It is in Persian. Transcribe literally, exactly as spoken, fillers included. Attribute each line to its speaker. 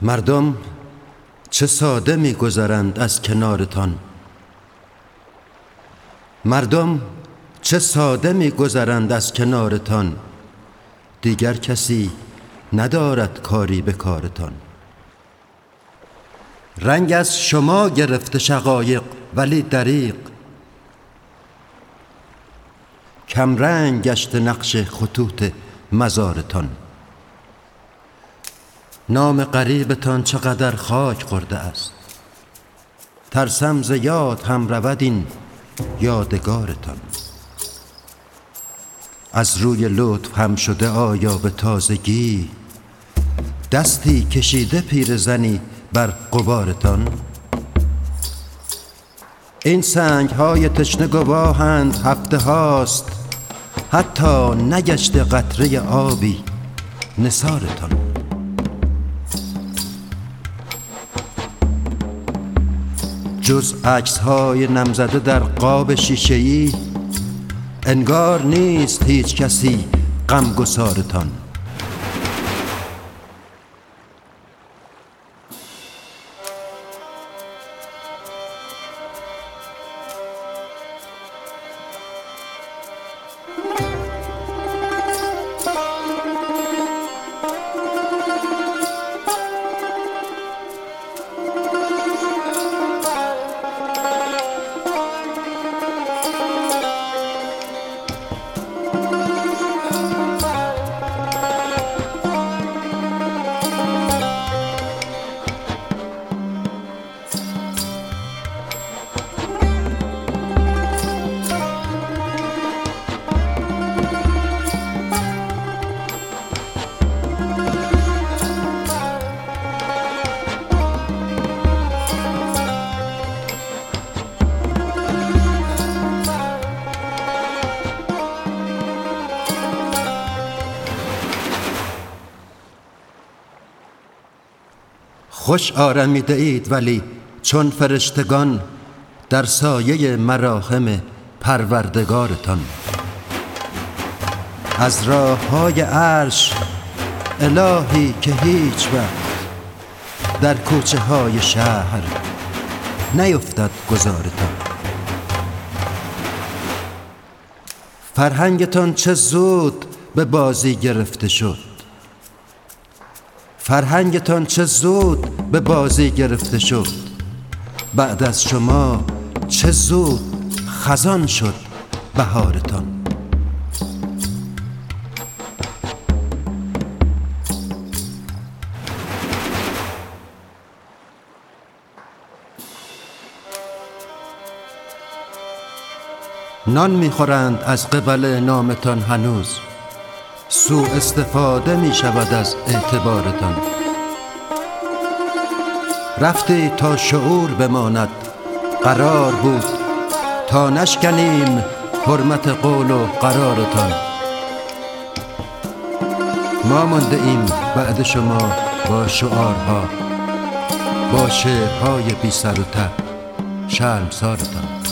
Speaker 1: مردم چه ساده می گذرند از کنارتان. مردم چه ساده می گذرند از کنارتان. دیگر کسی ندارد کاری به کارتان. رنگ از شما گرفته شقایق، ولی دریغ کم رنگ گشت نقش خطوط مزارتان. نام غریبتان چقدر خاک خورده است. ترسم ز یاد هم رود این یادگارتان. از روی لطف هم شده آیا به تازگی دستی کشیده پیرزنی بر غبارتان؟ این سنگ های تشنه گواهند هفته هاست حتی نگشته قطره آبی نثارتان. جز عکس های نمزده در قاب شیشه‌ای انگار نیست هیچ کسی غمگسارتان. خوش آرمیده اید ولی چون فرشتگان در سایه مراحم پروردگارتان. از راه های عرش الهی که هیچ وقت در کوچه های شهر نیفتد گذارتان. فرهنگتان چه زود به بازی گرفته شد. فرهنگتان چه زود به بازی گرفته شد. بعد از شما چه زود خزان شد بهارتان. نان میخورند از قبل نامتان هنوز. سوء استفاده می شود از اعتبارتان. رفتی تا شعور بماند قرار بود تا نشکنیم حرمت قول و قرارتان. ما مانده ایم بعد شما با شعارها، با شعرهای بی سر و ته شرمسارتان.